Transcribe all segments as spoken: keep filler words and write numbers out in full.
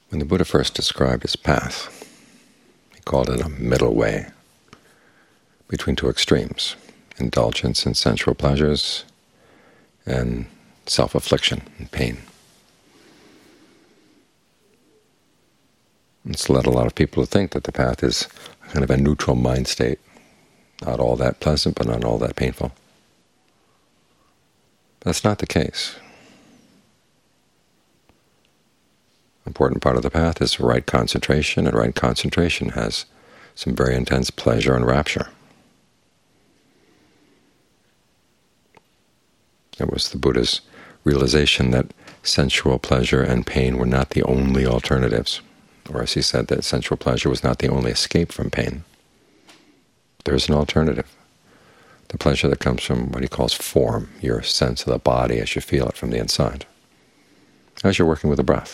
When the Buddha first described his path, he called it a middle way between two extremes, indulgence in sensual pleasures and self-affliction and pain. It's led a lot of people to think that the path is kind of a neutral mind state, not all that pleasant but not all that painful. That's not the case. An important part of the path is right concentration, and right concentration has some very intense pleasure and rapture. It was the Buddha's realization that sensual pleasure and pain were not the only alternatives, or as he said, that sensual pleasure was not the only escape from pain. There is an alternative, the pleasure that comes from what he calls form, your sense of the body as you feel it from the inside, as you're working with the breath.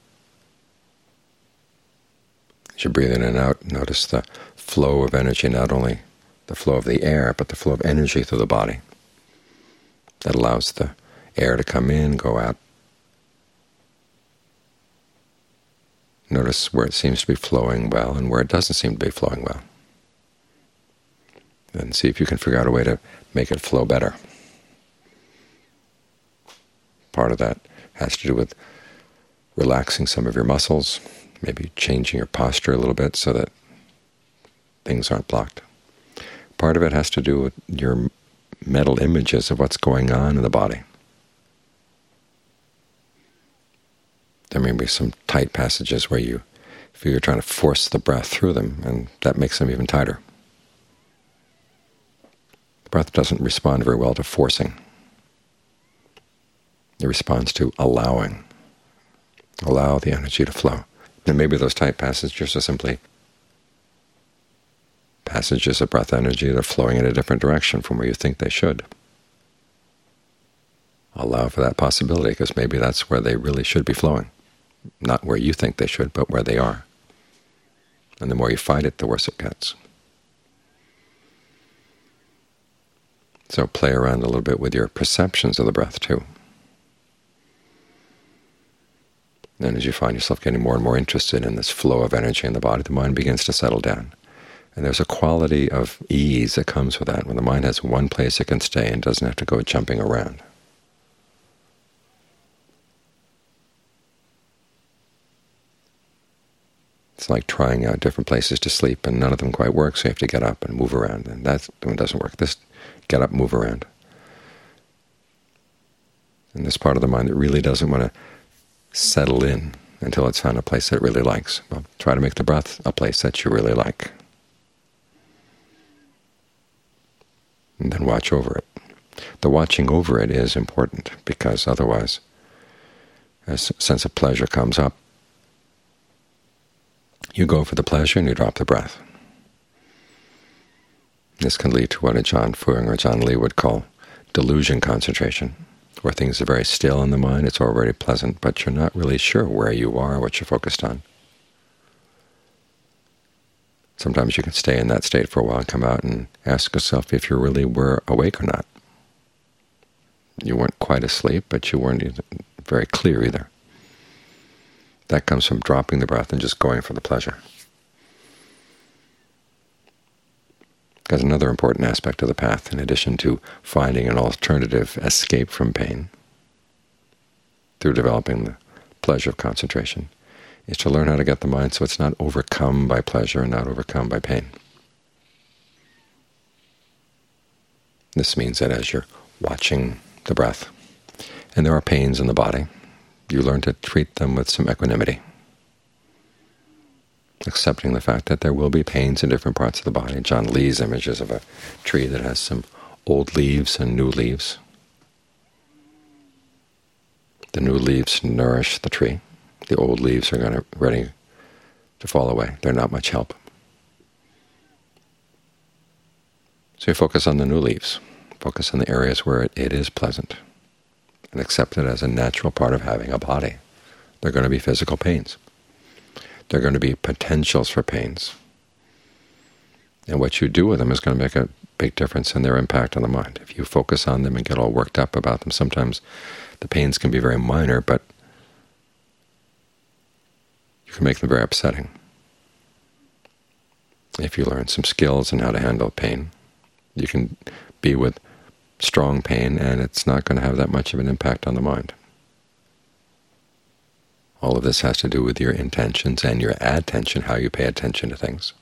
As you breathe in and out, notice the flow of energy, not only the flow of the air, but the flow of energy through the body that allows the air to come in, go out. Notice where it seems to be flowing well and where it doesn't seem to be flowing well. And see if you can figure out a way to make it flow better. Part of that has to do with relaxing some of your muscles, maybe changing your posture a little bit so that things aren't blocked. Part of it has to do with your mental images of what's going on in the body. There may be some tight passages where you feel you're trying to force the breath through them, and that makes them even tighter. The breath doesn't respond very well to forcing. It responds to allowing. Allow the energy to flow. And maybe those tight passages are simply passages of breath energy that are flowing in a different direction from where you think they should. Allow for that possibility, because maybe that's where they really should be flowing. Not where you think they should, but where they are. And the more you fight it, the worse it gets. So play around a little bit with your perceptions of the breath, too. And as you find yourself getting more and more interested in this flow of energy in the body, the mind begins to settle down. And there's a quality of ease that comes with that, when the mind has one place it can stay and doesn't have to go jumping around. It's like trying out different places to sleep, and none of them quite work, so you have to get up and move around. And that one doesn't work. This get up, move around. And this part of the mind that really doesn't want to settle in until it's found a place that it really likes. Well, try to make the breath a place that you really like. And then watch over it. The watching over it is important, because otherwise, as a sense of pleasure comes up, you go for the pleasure and you drop the breath. This can lead to what Ajaan Fuang or Ajaan Lee would call delusion concentration, where things are very still in the mind, it's already pleasant, but you're not really sure where you are, what you're focused on. Sometimes you can stay in that state for a while and come out and ask yourself if you really were awake or not. You weren't quite asleep, but you weren't either very clear either. That comes from dropping the breath and just going for the pleasure. Because another important aspect of the path, in addition to finding an alternative escape from pain through developing the pleasure of concentration, is to learn how to get the mind so it's not overcome by pleasure and not overcome by pain. This means that as you're watching the breath, and there are pains in the body, you learn to treat them with some equanimity, accepting the fact that there will be pains in different parts of the body. Ajaan Lee's images of a tree that has some old leaves and new leaves. The new leaves nourish the tree. The old leaves are going to ready to fall away. They're not much help. So you focus on the new leaves. Focus on the areas where it, it is pleasant, and accept it as a natural part of having a body. There are going to be physical pains. There are going to be potentials for pains. And what you do with them is going to make a big difference in their impact on the mind. If you focus on them and get all worked up about them, sometimes the pains can be very minor, but you can make them very upsetting. If you learn some skills in how to handle pain, you can be with strong pain, and it's not going to have that much of an impact on the mind. All of this has to do with your intentions and your attention, how you pay attention to things,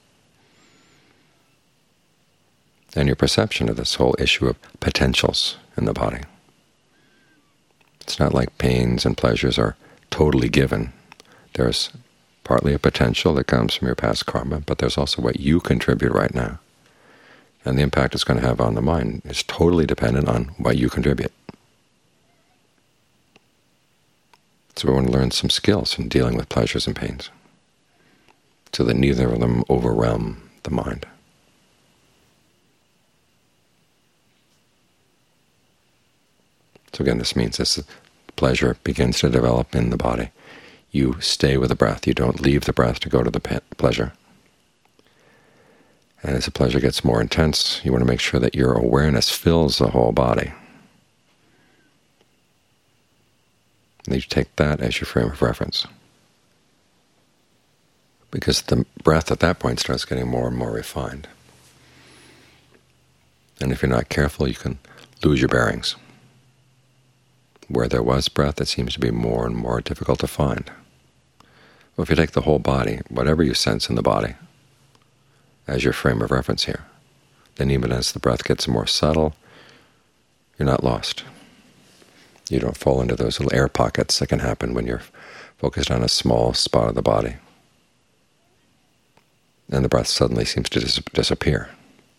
and your perception of this whole issue of potentials in the body. It's not like pains and pleasures are totally given. There's partly a potential that comes from your past karma, but there's also what you contribute right now. And the impact it's going to have on the mind is totally dependent on what you contribute. So we want to learn some skills in dealing with pleasures and pains, so that neither of them overwhelm the mind. So again, this means as pleasure begins to develop in the body, you stay with the breath. You don't leave the breath to go to the pleasure. And as the pleasure gets more intense, you want to make sure that your awareness fills the whole body. And you take that as your frame of reference, because the breath at that point starts getting more and more refined. And if you're not careful, you can lose your bearings. Where there was breath, it seems to be more and more difficult to find. Well, if you take the whole body, whatever you sense in the body, as your frame of reference here, then even as the breath gets more subtle, you're not lost. You don't fall into those little air pockets that can happen when you're focused on a small spot of the body, and the breath suddenly seems to dis disappear.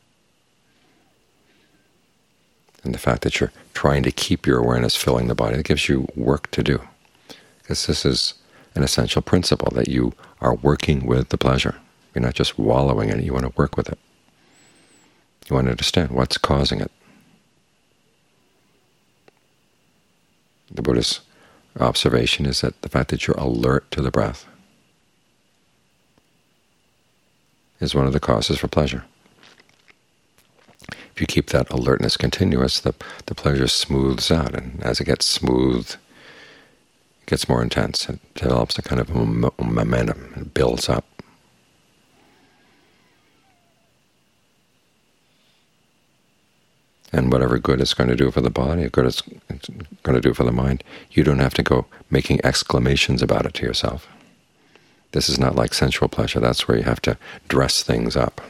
And the fact that you're trying to keep your awareness filling the body, that gives you work to do, because this is an essential principle, that you are working with the pleasure. You're not just wallowing in it. You want to work with it. You want to understand what's causing it. The Buddha's observation is that the fact that you're alert to the breath is one of the causes for pleasure. If you keep that alertness continuous, the, the pleasure smooths out, and as it gets smooth, it gets more intense. It develops a kind of momentum. It builds up. And whatever good it's going to do for the body, or good it's going to do for the mind, you don't have to go making exclamations about it to yourself. This is not like sensual pleasure. That's where you have to dress things up.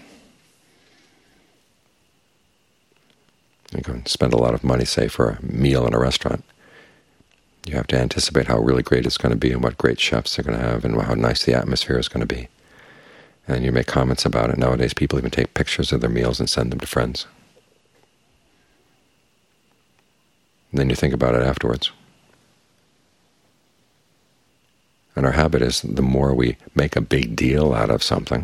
You go and spend a lot of money, say, for a meal in a restaurant. You have to anticipate how really great it's going to be and what great chefs they're going to have and how nice the atmosphere is going to be. And you make comments about it. Nowadays people even take pictures of their meals and send them to friends. And then you think about it afterwards. And our habit is, the more we make a big deal out of something,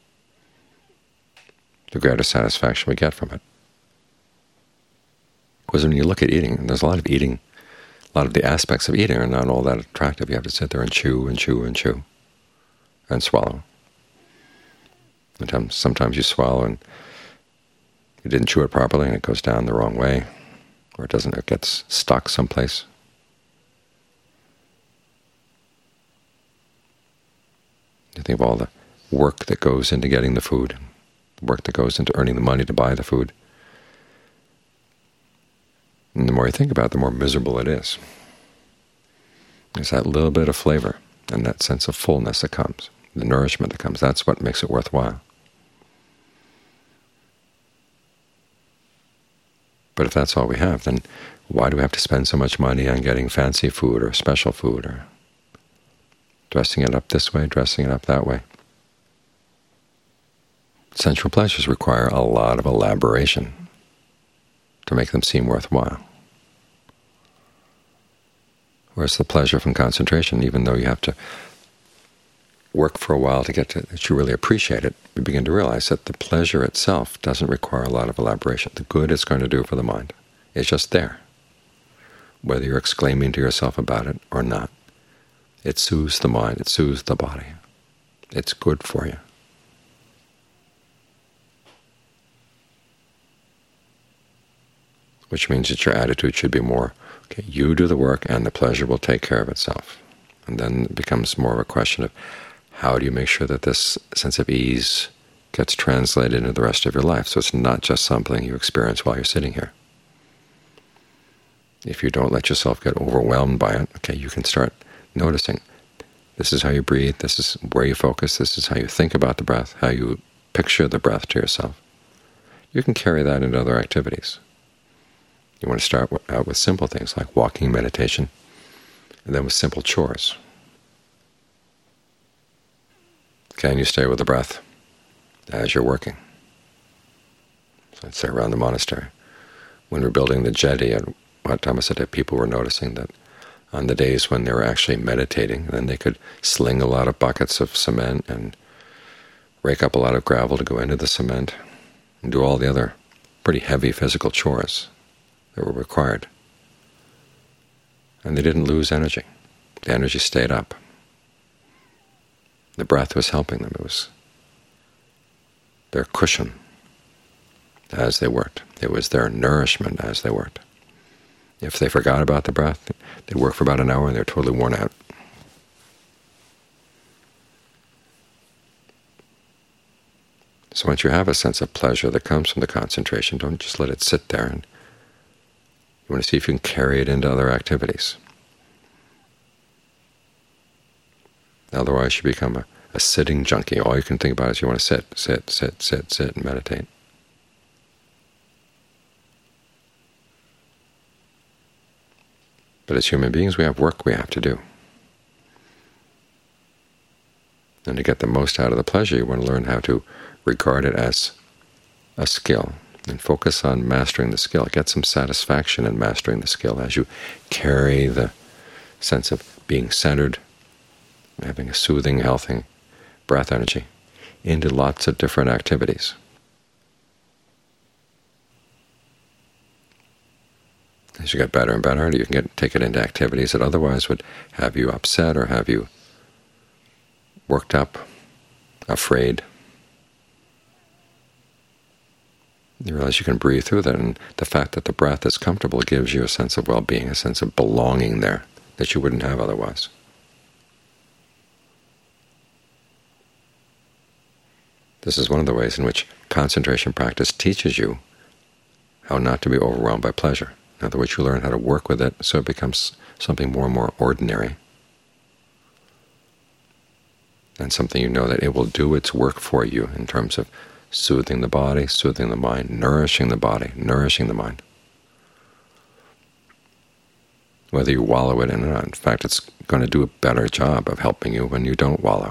the greater satisfaction we get from it. Because when you look at eating, there's a lot of eating, a lot of the aspects of eating are not all that attractive. You have to sit there and chew and chew and chew and swallow. Sometimes, sometimes you swallow and you didn't chew it properly and it goes down the wrong way, or it doesn't, it gets stuck someplace. You think of all the work that goes into getting the food, the work that goes into earning the money to buy the food. And the more you think about it, the more miserable it is. There's that little bit of flavor and that sense of fullness that comes, the nourishment that comes. That's what makes it worthwhile. But if that's all we have, then why do we have to spend so much money on getting fancy food or special food, or dressing it up this way, dressing it up that way? Sensual pleasures require a lot of elaboration to make them seem worthwhile. Whereas the pleasure from concentration, even though you have to work for a while to get to that you really appreciate it, you begin to realize that the pleasure itself doesn't require a lot of elaboration. The good it's going to do for the mind is just there, whether you're exclaiming to yourself about it or not. It soothes the mind, it soothes the body. It's good for you. Which means that your attitude should be more, okay, you do the work and the pleasure will take care of itself. And then it becomes more of a question of how do you make sure that this sense of ease gets translated into the rest of your life, so it's not just something you experience while you're sitting here? If you don't let yourself get overwhelmed by it, okay, you can start noticing. This is how you breathe, this is where you focus, this is how you think about the breath, how you picture the breath to yourself. You can carry that into other activities. You want to start out with simple things like walking meditation, and then with simple chores. Can you stay with the breath as you're working? So let's say around the monastery. When we were building the jetty at Wat Dhammasutta, people were noticing that on the days when they were actually meditating, then they could sling a lot of buckets of cement and rake up a lot of gravel to go into the cement and do all the other pretty heavy physical chores that were required. And they didn't lose energy. The energy stayed up. The breath was helping them. It was their cushion as they worked. It was their nourishment as they worked. If they forgot about the breath, they'd work for about an hour and they're totally worn out. So once you have a sense of pleasure that comes from the concentration, don't just let it sit there. And you want to see if you can carry it into other activities. Otherwise you become a, a sitting junkie. All you can think about is you want to sit, sit, sit, sit, sit, and meditate. But as human beings, we have work we have to do. And to get the most out of the pleasure, you want to learn how to regard it as a skill and focus on mastering the skill. Get some satisfaction in mastering the skill as you carry the sense of being centered, having a soothing, healthy breath energy into lots of different activities. As you get better and better, you can get, take it into activities that otherwise would have you upset or have you worked up, afraid. You realize you can breathe through that, and the fact that the breath is comfortable gives you a sense of well-being, a sense of belonging there that you wouldn't have otherwise. This is one of the ways in which concentration practice teaches you how not to be overwhelmed by pleasure. In other words, you learn how to work with it so it becomes something more and more ordinary, and something you know that it will do its work for you in terms of soothing the body, soothing the mind, nourishing the body, nourishing the mind. Whether you wallow in it or not. In fact, it's going to do a better job of helping you when you don't wallow.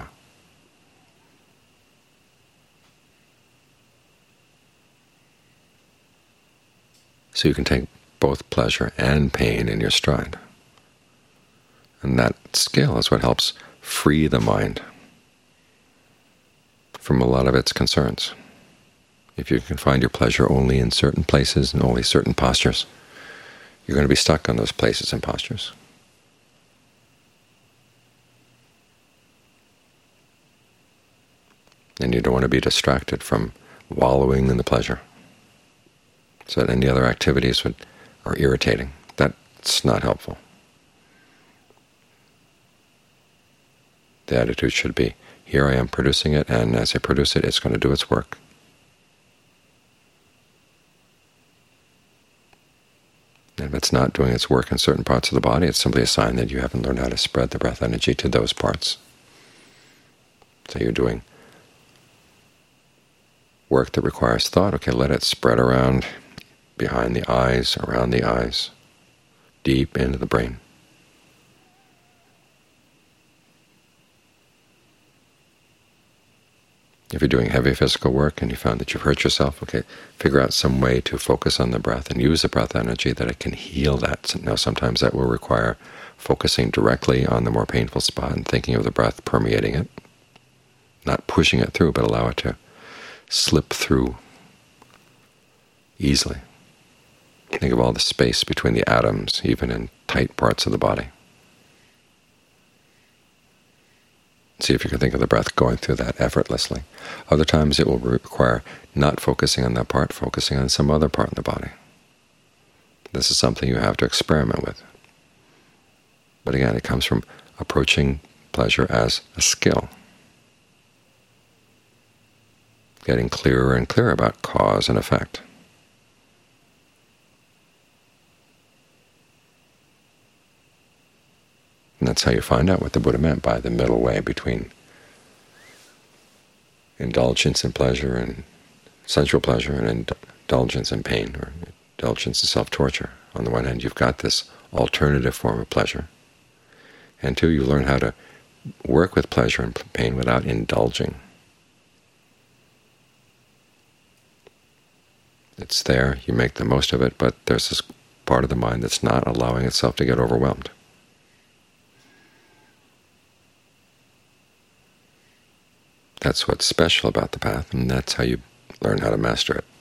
So you can take both pleasure and pain in your stride. And that skill is what helps free the mind from a lot of its concerns. If you can find your pleasure only in certain places and only certain postures, you're going to be stuck on those places and postures. And you don't want to be distracted from wallowing in the pleasure, so that any other activities would, are irritating. That's not helpful. The attitude should be, here I am producing it, and as I produce it, it's going to do its work. And if it's not doing its work in certain parts of the body, it's simply a sign that you haven't learned how to spread the breath energy to those parts. So you're doing work that requires thought. Okay, let it spread around behind the eyes, around the eyes, deep into the brain. If you're doing heavy physical work and you found that you've hurt yourself, okay, figure out some way to focus on the breath and use the breath energy that it can heal that. Now, sometimes that will require focusing directly on the more painful spot and thinking of the breath permeating it, not pushing it through, but allow it to slip through easily. Think of all the space between the atoms, even in tight parts of the body. See if you can think of the breath going through that effortlessly. Other times it will require not focusing on that part, focusing on some other part in the body. This is something you have to experiment with. But again, it comes from approaching pleasure as a skill. getting clearer and clearer about cause and effect. And that's how you find out what the Buddha meant by the middle way between indulgence in pleasure and sensual pleasure and indulgence in pain, or indulgence in self-torture. On the one hand, you've got this alternative form of pleasure, and two, you learn how to work with pleasure and pain without indulging. It's there, you make the most of it, but there's this part of the mind that's not allowing itself to get overwhelmed. That's what's special about the path, and that's how you learn how to master it.